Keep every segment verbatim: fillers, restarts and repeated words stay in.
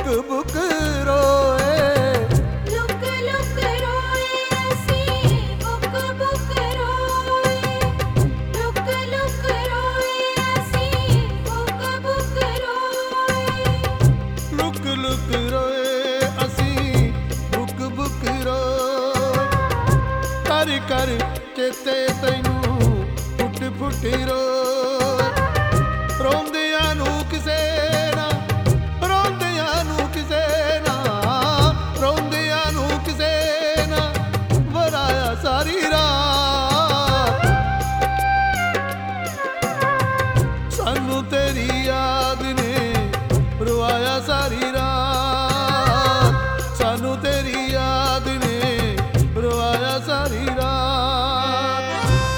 Book रोए। लुक लुक रोए असी बुक बुक रोए। लुक लुक रोए असी बुक बुक रोए। लुक लुक रोए असी बुक बुक रोए। कर कर चेते तैनू फुट फुट रोए। रोंदियां नू किसे ना रोंदियां नू किसे ना रोंदियां नू किसे ना वराया सारी रात। सानू तेरी याद ने रुआया सारी रात। सानू तेरी याद ने रुआया सारी रात।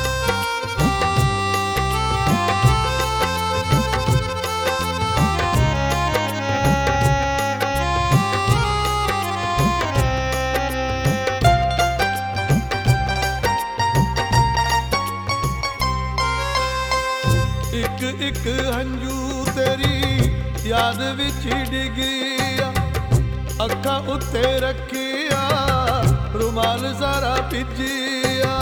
एक एक हंजू तेरी याद विच डिगिया। अखा उत्ते रखिया रुमाल सारा भिजिया।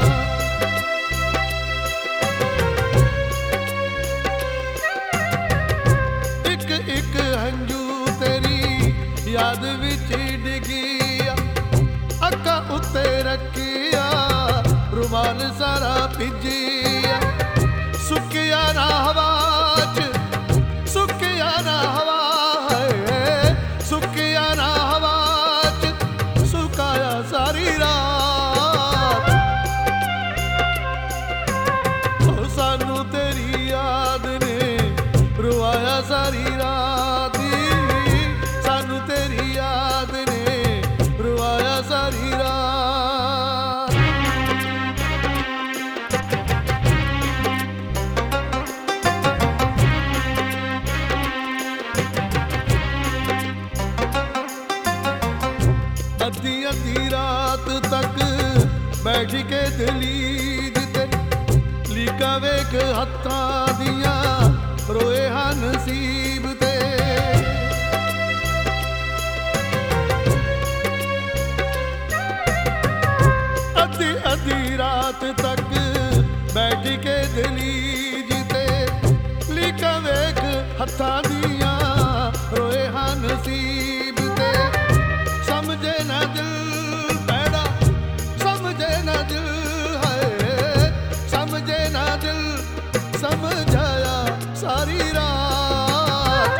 एक एक हंजू तेरी याद विच डिगिया। अखा उत्ते रखिया रुमाल सारा भिजिया। सुकिया ना हवा च सुकिया ना हवा है। सुकिया ना हवा च सुकाया सारी रात। ओ सानू तेरी याद ने रुआया सारी रात। सानू तेरी याद ने रुआया सारी रात। अद्धी अद्धी रात तक बैठ के दलीज ते लीका वेख हत्थां दियां रोए हन नसीब ते। अद्धी अद्धी रात तक बैठ के दलीज ते लीका वेख हत्थां दियां रोए हन नसीब ते। समझे ना दिल पैड़ा समझे ना दिल है। समझे ना दिल समझाया सारी रात।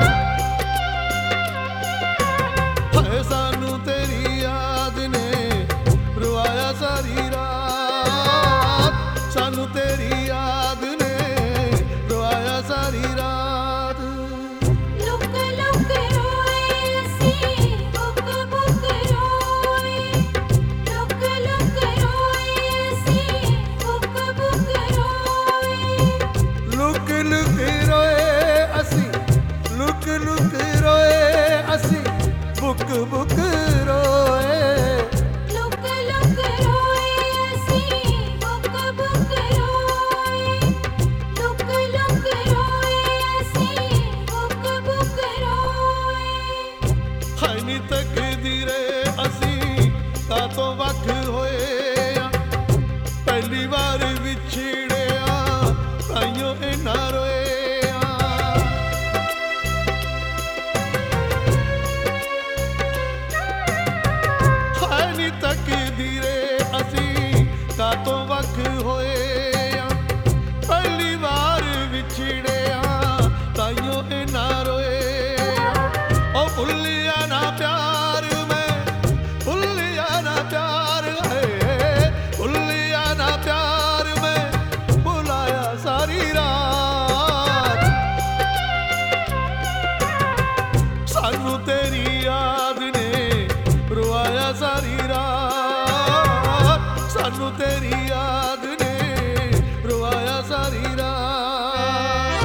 है सानू तेरी याद ने रुआया सारी रात। सानू तेरी याद ने रुआया सारी रात। लुक लुक रोए असी बुक बुक रोए। लुक लुक रोए असी बुक बुक रोए। लुक लुक रोए असी लुक लुक रोए असी बुक बुक रोए। लुक लुक रोए असी बुक बुक रोए। लुक लुक रोए असी बुक बुक रोए। है नी तकदीरे असी कातों वख होए आ। पहली बार विछड़िया ताइयों इन्ना रोए आ। है नी तकदीरे असी कातों वख होए आ। पहली बार विछड़िया ताइयों इन्ना रोए आ। ओ भुलिया ना प्यार मैं भुलिया ना प्यार है। भुलिया ना प्यार मैं बुलाया सारी रात। सानू तेरी याद ने रुआया सारी रात। सानू तेरी याद ने रुआया सारी रात।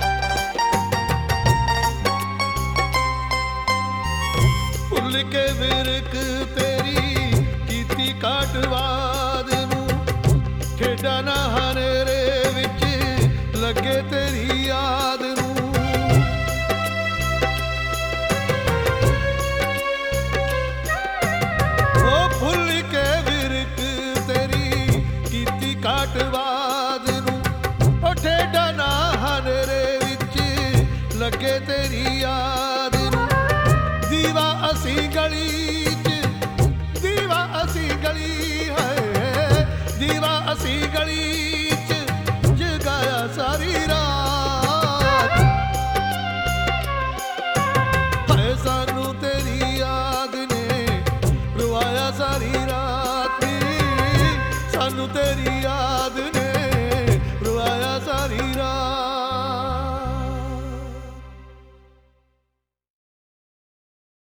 भुल के ਵਿਰਕ ਤੇਰੀ ਕੀਤੀ ਕਾਟਵਾਦ ਨੂੰ, ਖੇਡਾਂ ਨਾ ਹਨੇਰੇ ਵਿੱਚ ਲੱਗੇ ਤੇਰੀ ਯਾਦ ਨੂੰ। ਉਹ ਭੁੱਲ ਕੇ ਵਿਰਕ ਤੇਰੀ ਕੀਤੀ ਕਾਟਵਾਦ ਨੂੰ, ਉਹ ਠੇਡਾ ਨਾ ਹਨੇਰੇ ਵਿੱਚ ਲੱਗੇ ਤੇਰੀ ਯਾਦ ਨੂੰ। ਦੀਵਾ ਅਸੀਂ ਗਲੀ ਚ, ਦੀਵਾ ਅਸੀਂ ਗਲੀ ਹੈ, ਦੀਵਾ ਅਸੀਂ ਗਲੀ ਚ ਜਗਾਇਆ ਸਾਰੀ ਰਾਤ। ਹੈ ਸਾਨੂੰ ਤੇਰੀ ਯਾਦ ਨੇ ਰਵਾਇਆ ਸਾਰੀ ਰਾਤ ਨੀ, ਸਾਨੂੰ ਤੇਰੀ